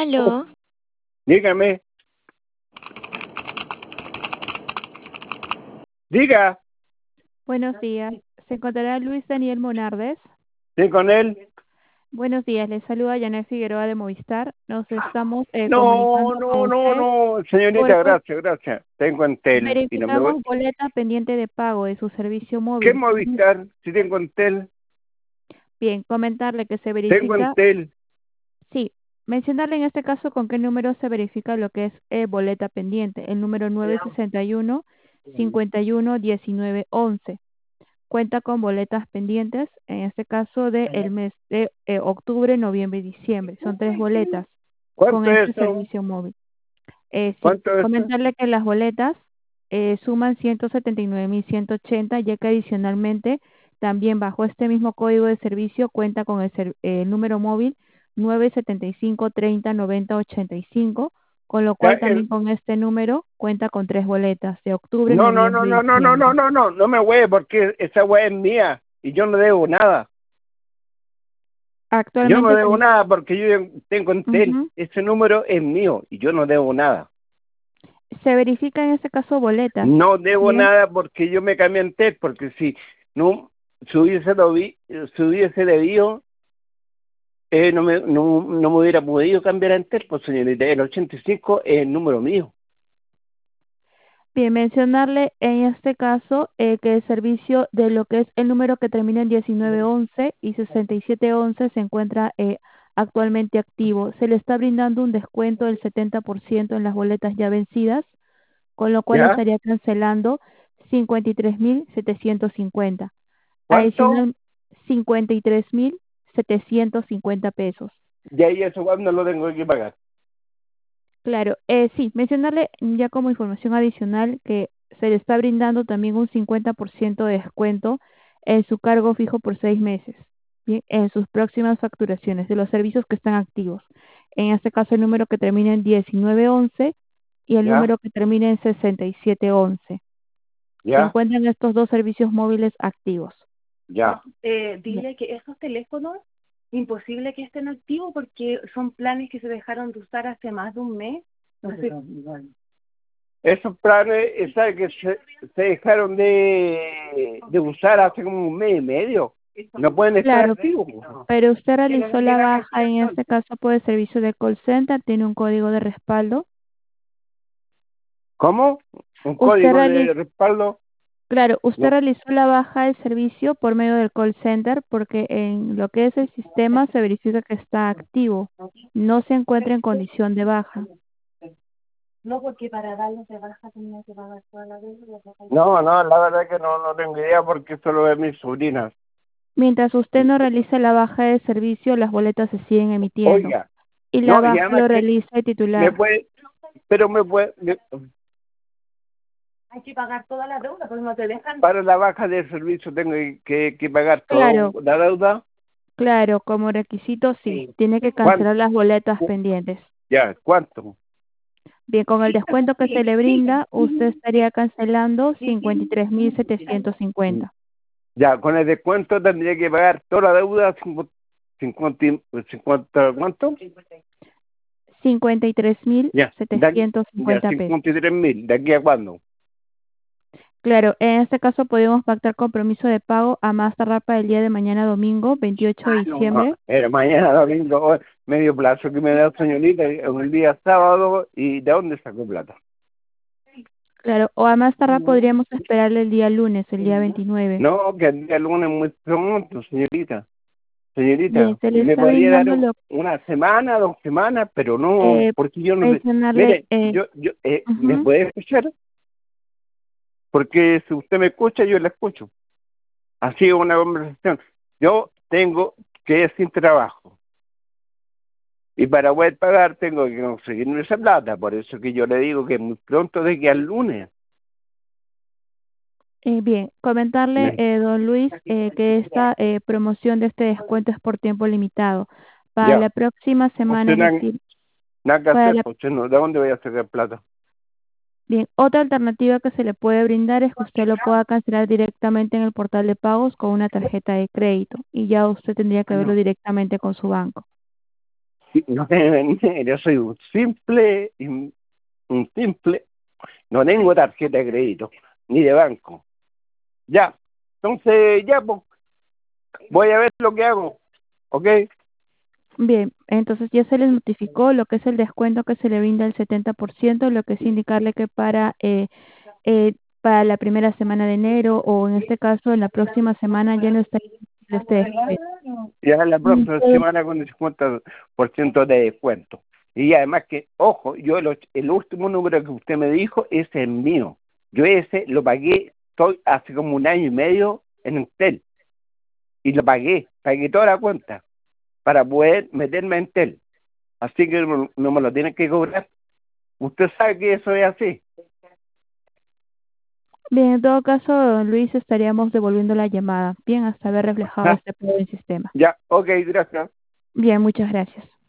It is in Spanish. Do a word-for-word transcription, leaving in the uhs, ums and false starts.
Aló, Dígame, diga, Buenos días. ¿Se encontrará Luis Daniel Monardes? ¿sí con él? Buenos días, les saluda Janet Figueroa de Movistar. Nos estamos eh, No, comunicando no, con no, usted no, señorita, porque gracias, gracias. Tengo Entel y no me voy. verificamos boleta pendiente de pago de su servicio ¿Qué móvil. Movistar? Si tengo Entel, Bien, comentarle que se tengo verifica, Entel. sí, mencionarle en este caso con qué número se verifica lo que es eh, boleta pendiente, el número nueve sesenta y uno, cincuenta y uno, diecinueve once. Cuenta con boletas pendientes, en este caso de el mes de eh, octubre, noviembre y diciembre. Son tres boletas con ¿Cuánto es este eso? servicio móvil. Eh, sí, ¿Cuánto es eso? comentarle que las boletas eh, suman ciento setenta y nueve mil ciento ochenta, ya que adicionalmente también bajo este mismo código de servicio cuenta con el, ser- eh, número móvil nueve setenta y cinco, treinta, noventa, ochenta y cinco, con lo Ya, cual también el- con este número cuenta con tres boletas de octubre, No, no, no, noviembre y no, no, no, no, diciembre. no, no, no me voy porque esa weá es mía y yo no debo nada. Yo no Actualmente debo tenemos... nada porque yo tengo Entel. Ese número es mío y yo no debo nada. Se verifica en este caso boletas. No debo Bien, nada porque yo me cambié en TED, porque si no si hubiese, debi- si hubiese debido, eh, no, me, no, no me hubiera podido cambiar en TED, pues señorita, el ochenta y cinco es el número mío. bien, mencionarle en este caso eh, que el servicio de lo que es el número que termina en diecinueve once y sesenta y siete once se encuentra eh, actualmente activo. Se le está brindando un descuento del setenta por ciento en las boletas ya vencidas, con lo cual ¿Ya? estaría cancelando cincuenta y tres mil setecientos cincuenta. ¿Cuánto? Adicional, cincuenta y tres mil setecientos cincuenta pesos. Y ahí eso cuando lo tengo que pagar. Claro, eh, sí, mencionarle ya como información adicional que se le está brindando también un cincuenta por ciento de descuento en su cargo fijo por seis meses, ¿bien? En sus próximas facturaciones de los servicios que están activos. En este caso, el número que termina en diecinueve once y el ¿Ya? número que termina en sesenta y siete once. Se ¿Ya? encuentran estos dos servicios móviles activos. ¿Ya? eh, Bien. dile que esos teléfonos, imposible que estén activos porque son planes que se dejaron de usar hace más de un mes. No sé, Esos planes, eh, ¿sabe que se, se dejaron de, de usar hace como un mes y medio? No pueden estar Claro, activos. pero usted realizó la baja en este caso por el servicio de call center, tiene un código de respaldo. ¿Cómo? ¿Un Usted código de realizó, respaldo? claro, usted No. realizó la baja del servicio por medio del call center porque en lo que es el sistema se verifica que está activo, no se encuentra en condición de baja. no, porque para darlos de baja tenía que pagar toda la deuda. No, no, la verdad que no, no tengo idea porque esto lo ve mis sobrinas. Mientras usted no realice la baja del servicio, las boletas se siguen emitiendo Oiga, y la no, y baja además lo que realiza el me titular. puede, pero me puede, me- Hay que pagar toda la deuda, pues no te dejan. para la baja del servicio tengo que, que pagar Claro, toda la deuda. claro, como requisito sí, tiene que ¿Cuánto? cancelar las boletas pendientes. Ya, ¿cuánto? Bien, con el descuento que se le brinda, usted estaría cancelando cincuenta y tres mil setecientos cincuenta. Ya, con el descuento tendría que pagar toda la deuda, cincuenta, cincuenta, ¿cuánto? cincuenta y tres mil Ya, de- setecientos ya, cincuenta pesos. cincuenta y tres mil, ¿de aquí a cuándo? Claro, en este caso podemos pactar compromiso de pago a más tardar para el día de mañana domingo, veintiocho de Ah, diciembre. era mañana domingo, oh, medio plazo que me da señorita, un día sábado, ¿y de dónde sacó plata? Claro, o a más tardar podríamos esperarle el día lunes, el día veintinueve. No, que el día lunes es muy pronto, señorita. Señorita, Bien, se le me está podría dar brindando un- lo, una semana, dos semanas, pero no, eh, porque yo no sé. mencionarle, Mire, eh, yo, yo, eh, ¿me ujú. puede escuchar? Porque si usted me escucha, yo la escucho. Así es una conversación. Yo tengo que ir sin trabajo. Y para poder pagar tengo que conseguirme esa plata. Por eso que yo le digo que muy pronto de que al lunes. Eh, bien, comentarle, Me- eh, don Luis, eh, que esta eh, promoción de este descuento es por tiempo limitado. Para Ya. la próxima semana, Usted es nada, decir, nada que para hacer, la, pues usted no. ¿De dónde voy a sacar plata? bien, otra alternativa que se le puede brindar es que usted lo pueda cancelar directamente en el portal de pagos con una tarjeta de crédito y ya usted tendría que verlo directamente con su banco. No, yo soy un simple, un simple, no tengo tarjeta de crédito, ni de banco. Ya, entonces ya, pues, voy a ver lo que hago, ¿ok? Bien, entonces ya se les notificó lo que es el descuento que se le brinda el setenta por ciento, lo que es indicarle que para, eh, eh, para la primera semana de enero o en este caso en la próxima semana ya no está este descuento. Ya la Mm, próxima pues, semana con el cincuenta por ciento de descuento. Y además que, ojo, yo el, och- el último número que usted me dijo, ese es mío. Yo ese lo pagué, estoy hace como un año y medio en Entel. Y lo pagué, pagué toda la cuenta para poder meterme en Entel. Así que no, no me lo tienen que cobrar. Usted sabe que eso es así. Bien, en todo caso, don Luis, estaríamos devolviendo la llamada. Bien, hasta haber reflejado Ah, este pago en el sistema. ya, ok, gracias. Bien, muchas gracias.